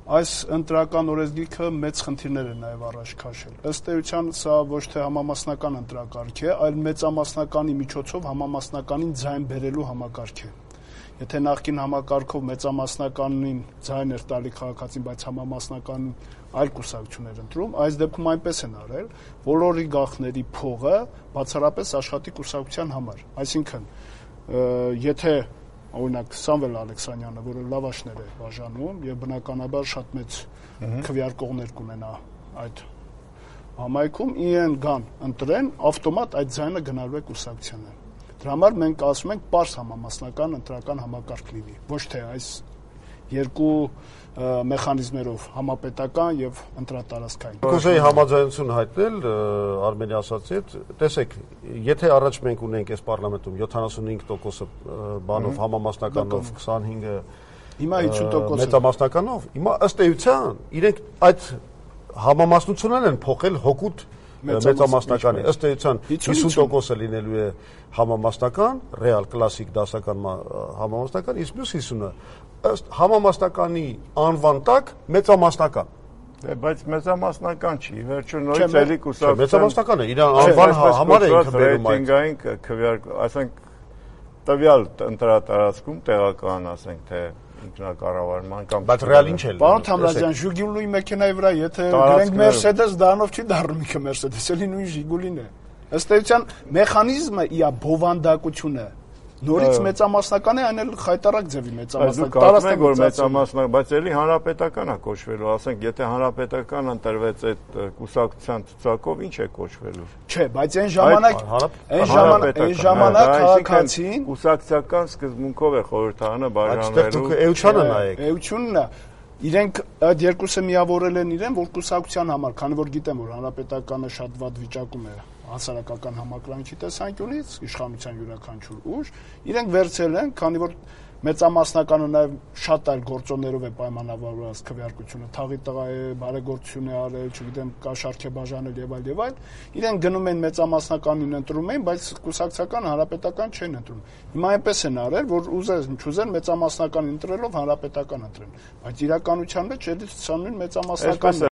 այս ընտրական օրենսգիրքը մեծ խնդիրներ է նաև առաջ քաշել։ Ըստ էության սա ոչ թե համամասնական ընտրակարգ է, այլ մեծամասնականի միջոցով համամասնականին ձայն բերելու համակարգ է։ Եթե նախկին համակարգով մեծամասնականին ձայն էր տալի քաղաքացին, բայց համամասնականին այլ կուսակցություն էր ընտրում, այս դեպքում այնպես են արել, որ օլիգարխների փողը բացառապես աշխատի կուսակցության համար։ Այսինքն, եթե օրինակ Սամվել Ալեքսանյանը, որը լավաշներ է բաժանում եւ բնականաբար շատ մեծ քվեարկողներ կունենա այդ համայնքում, իրեն գան ընտրեն, ավտոմատ այդ ձայնը գնալու է կուսակցությանը։ Դրա համար մենք ասում ենք պարզ համամասնական ընտրական համակարգ լինի, ոչ թե այս երկու մեխանիզմերով համապետական եւ ընտրատարածքային։ Կուզեի համաձայնություն հայտնել Արմենի ասացի հետ, տեսեք, եթե առաջ մենք ունենք այս պարլամենտում 75% բանով համամասնականով, 25-ը հիմա 50% մեծամասնականով, հիմա ըստ էության իրենք այդ համամասնությունն են փոխել հօգուտ մեծամասնականի, ըստ էության 50%-ը լինելու է համամասնական, ռեալ կլասիկ դասական համամասնական, իսկ մյուս 50-ը ըստ համամասնականի անվան տակ մեծամասնական։ Բայց մեծամասնական չի, վերջում նորից էլի կուսակցության մեծամասնական է, իր անվան համար է ինքը բերում այդ։ Ռեյտինգային քվեարկում, ասենք տվյալ ընտրատարածքում տեղական, ասենք թե ինքնակառավարման կամ բայց ռեալ ինչ է։ Պարոն Թամրազյան, Ժուգուլուի մեքենայի վրա եթե գրենք Mercedes, դառնով չի դառնում ինքը Mercedes, էլի նույն Ժիգուլին է։ Ըստ էության մեխանիզմը իա բովանդակություն է։ Նորից մեծամասնական է, այն էլ խայտարակ ձևի մեծամասնական։ Որ մեծամասնական, բայց էլի հանրապետական է կոչվելու, ասենք, եթե հանրապետական ընտրվեց այդ կուսակցության ցուցակով, ինչ է կոչվելու։ Չէ, բայց այն ժամանակ քաղաքացին կուսակցական սկզբունքով է խորհրդարանը բաժանվելու։ Այստեղ դուք էությանը նայեք։ Էությունն է։ Իրենք այդ երկուսը միավորել են իրեն, որ կուսակցության համար, քանի որ գիտեմ, որ հանրապետականը շատ վատ վիճակում է հասարակական համակրանքի տեսանկյունից, իշխանության յուրաքանչյուր ուժ, իրենք վերցել են, քանի որ մեծամասնականը նաև շատ այլ գործոններով է պայմանավորված քվեարկությունը, թաղի տղա է, բարեգործություն է արել, չգիտեմ, կաշառք է բաժանել եւ այլ, իրենք գնում են մեծամասնականին ընտրում են, բայց կուսակցական հանրապետական չեն ընտրում։ Հիմա այնպես են արել, որ ուզեն մեծամասնական ընտրելով հանրապետական ընտրեն, բայց իրականության մեջ էլի ցանուն մեծամասնական